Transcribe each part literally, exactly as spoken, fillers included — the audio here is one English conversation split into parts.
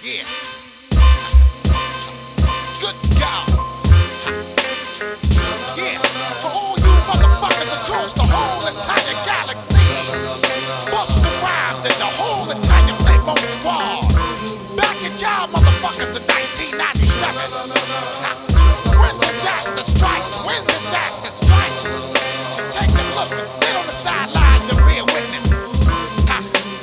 Yeah. Good God. Yeah. For all you motherfuckers across the whole entire galaxy. Busta Rhymes and the whole entire Flipmode squad. Back at y'all motherfuckers in nineteen ninety-seven. When disaster strikes, when disaster strikes. Take a look and sit on the sidelines and be a witness. Ha.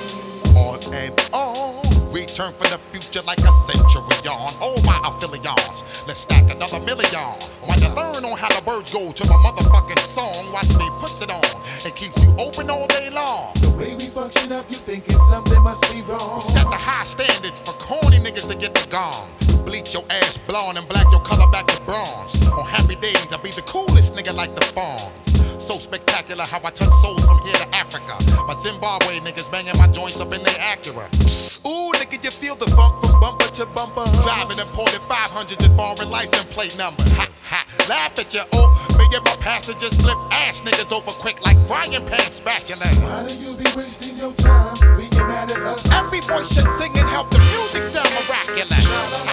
On and on. Return from the future like a century on. Oh my affiliates, let's stack another million. While you learn on how the birds go to my motherfucking song, watch me puts it on and keeps you open all day long. The way we function up, you thinking something must be wrong. We set the high standards for corny niggas to get the gong. Bleach your ass blonde and black your color back to bronze. On happy days, I'll be the coolest nigga like the Fawns. So spectacular how I touch souls from here to Africa. My Zimbabwe niggas banging my joints up in their Acura. Ooh, nigga, you feel the funk from bumper to bumper. Driving imported five hundreds and foreign license plate numbers. Ha, ha, laugh at you, oh, me and my passengers flip ass niggas over quick like frying pan spatulas. Why do you be wasting your time being mad at us? Every voice should sing and help the music sound miraculous.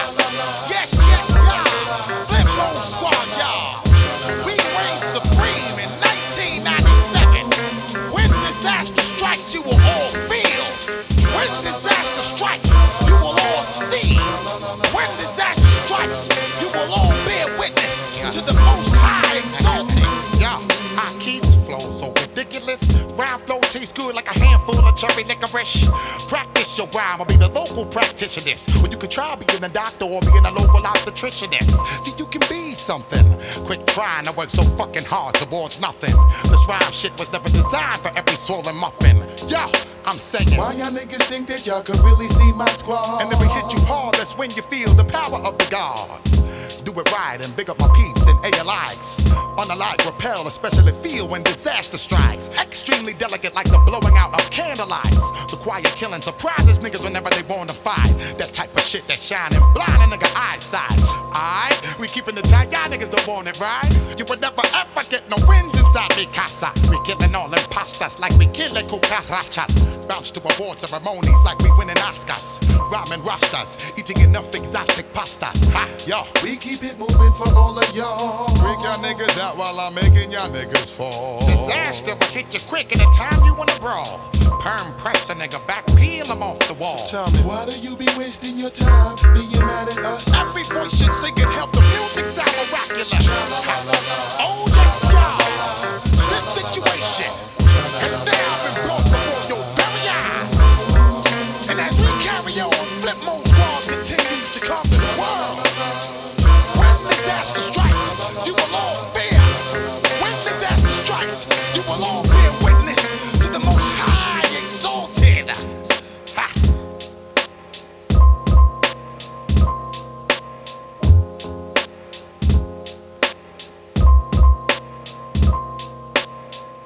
Yes, yes, y'all. Flipmode squad, y'all. We reign supreme in nineteen ninety-seven. When disaster strikes, you will all feel. When disaster strikes, you will all see. When disaster strikes, you will all bear witness to the most high exalted. Yeah, I keep flow so ridiculous. Rhyme flow tastes good like a handful of cherry licorice. Practice your rhyme or be the local practitionist. Or you could try being a doctor or being a local obstetricianist. See, you can be something. Quit trying to work so fucking hard towards nothing. This rhyme shit was never designed for every swollen muffin. Yo, I'm saying, why y'all niggas think that y'all could really see my squad? and if we hit you hard, that's when you feel the power of the gods. Do it right and big up my peeps and A L Is. Unalike repel, especially feel when disaster strikes. Extremely delicate like the blowing out of candlelights. The quiet killing surprises niggas whenever they born to fight. That type of shit that shine and blind a nigga eyesight. Aight, we keeping the tie, y'all niggas don't want it right. You would never ever get no wins inside me casa. We killing all imposters like we killing cucarachas. Bounce to award ceremonies like we winning Oscars. Ramen rastas, eating enough exotic pasta. Ha, yo. We keep it moving for all of y'all. Freak y'all niggas out while I'm making y'all niggas fall. Disaster will hit you quick in the time you wanna brawl. Perm press a nigga back, peel him off the wall. Tell me, why do you be wasting your time being mad at us? Every voice should sing and help the music sound miraculous. Oh yes, y'all. This situation has now been